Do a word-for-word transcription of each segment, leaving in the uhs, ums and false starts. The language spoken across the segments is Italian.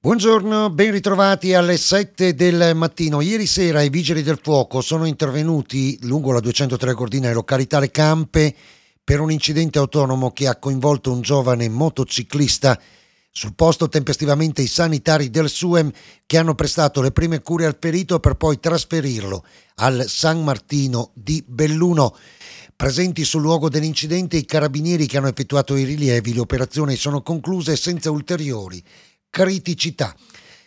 Buongiorno, ben ritrovati alle sette del mattino. Ieri sera i vigili del fuoco sono intervenuti lungo la duecentotre Gordina e località Le Campe per un incidente autonomo che ha coinvolto un giovane motociclista. Sul posto tempestivamente i sanitari del SUEM che hanno prestato le prime cure al ferito per poi trasferirlo al San Martino di Belluno. Presenti sul luogo dell'incidente i carabinieri che hanno effettuato i rilievi. Le operazioni sono concluse senza ulteriori criticità.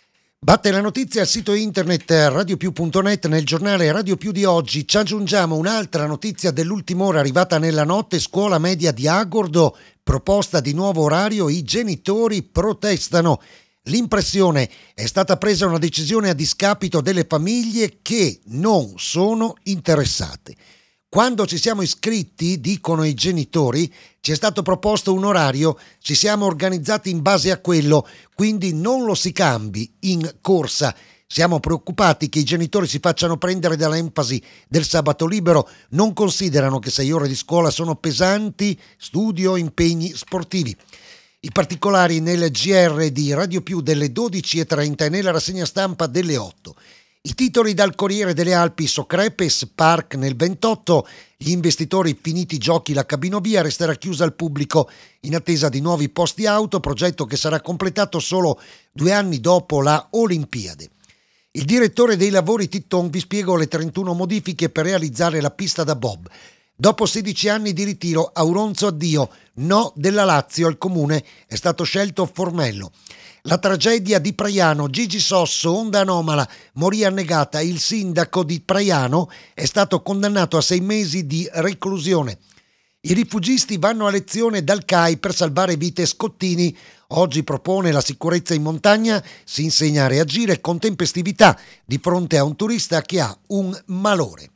Batte la notizia al sito internet radio più punto net. Nel giornale Radio Più di oggi ci aggiungiamo un'altra notizia dell'ultima ora arrivata nella notte. Scuola media di Agordo, proposta di nuovo orario, i genitori protestano. L'impressione: è stata presa una decisione a discapito delle famiglie che non sono interessate. Quando ci siamo iscritti, dicono i genitori, ci è stato proposto un orario, ci siamo organizzati in base a quello, quindi non lo si cambi in corsa. Siamo preoccupati che i genitori si facciano prendere dall'enfasi del sabato libero, non considerano che sei ore di scuola sono pesanti, studio, impegni sportivi. I particolari nel G R di Radio Più delle dodici e trenta e nella rassegna stampa delle otto. I titoli dal Corriere delle Alpi: Socrepes Park nel ventotto, gli investitori finiti i giochi, la cabinovia resterà chiusa al pubblico in attesa di nuovi posti auto, progetto che sarà completato solo due anni dopo la Olimpiade. Il direttore dei lavori Titton: vi spiego le trentuno modifiche per realizzare la pista da bob. Dopo sedici anni di ritiro, Auronzo addio, no della Lazio al comune, è stato scelto Formello. La tragedia di Praiano, Gigi Sosso, onda anomala, morì annegata. Il sindaco di Praiano è stato condannato a sei mesi di reclusione. I rifugisti vanno a lezione dal C A I per salvare vite. Scottini oggi propone la sicurezza in montagna, si insegna a reagire con tempestività di fronte a un turista che ha un malore.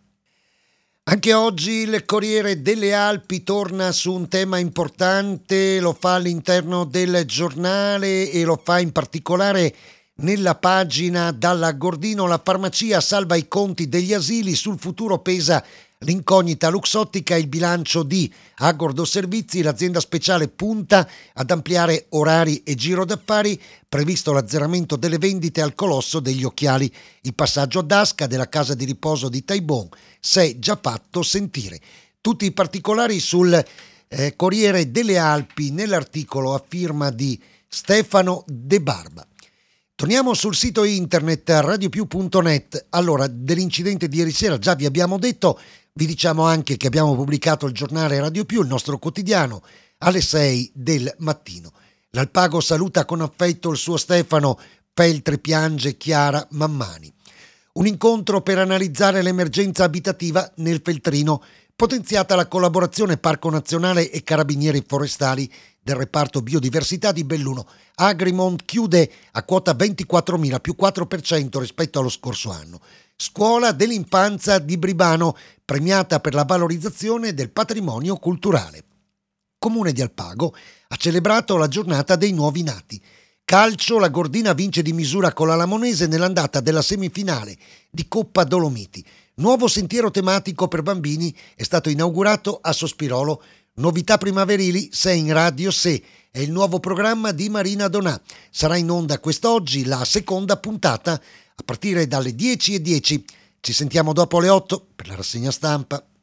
Anche oggi il Corriere delle Alpi torna su un tema importante, lo fa all'interno del giornale e lo fa in particolare nella pagina Dalla Gordino. La farmacia salva i conti degli asili, sul futuro pesa l'incognita luxottica, il bilancio di Agordo Servizi, l'azienda speciale punta ad ampliare orari e giro d'affari, previsto l'azzeramento delle vendite al colosso degli occhiali. Il passaggio ad Asca della casa di riposo di Taibon si è già fatto sentire. Tutti i particolari sul eh, Corriere delle Alpi nell'articolo a firma di Stefano De Barba. Torniamo sul sito internet radio più punto net. Allora, dell'incidente di ieri sera già vi abbiamo detto, vi diciamo anche che abbiamo pubblicato il giornale Radio Più, il nostro quotidiano, alle sei del mattino. L'Alpago saluta con affetto il suo Stefano, Feltri piange Chiara Mammani. Un incontro per analizzare l'emergenza abitativa nel Feltrino, potenziata la collaborazione Parco Nazionale e Carabinieri Forestali del reparto biodiversità di Belluno. Agrimont chiude a quota ventiquattromila, più quattro per cento rispetto allo scorso anno. Scuola dell'infanzia di Bribano, premiata per la valorizzazione del patrimonio culturale. Comune di Alpago ha celebrato la giornata dei nuovi nati. Calcio, la Gordina vince di misura con la Lamonese nell'andata della semifinale di Coppa Dolomiti. Nuovo sentiero tematico per bambini è stato inaugurato a Sospirolo. Novità primaverili, sei in radio se è il nuovo programma di Marina Donà. Sarà in onda quest'oggi la seconda puntata a partire dalle dieci e dieci. Ci sentiamo dopo le otto per la rassegna stampa.